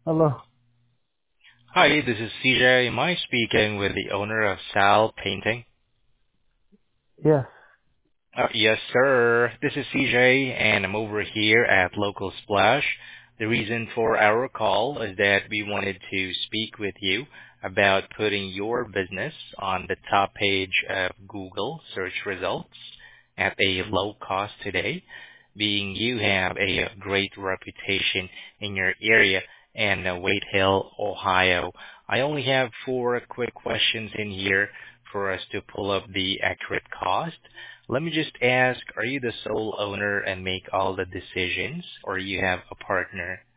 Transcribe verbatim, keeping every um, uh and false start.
Hello. Hi, this is C J. Am I speaking with the owner of Sal Painting? Yes. Uh, yes, sir. This is C J, and I'm over here at Local Splash. The reason for our call is that we wanted to speak with you about putting your business on the top page of Google search results at a low cost today, being you have a great reputation in your area and uh, Wade Hill, Ohio. I only have four quick questions in here for us to pull up the accurate cost. Let me just ask, are you the sole owner and make all the decisions, or you have a partner?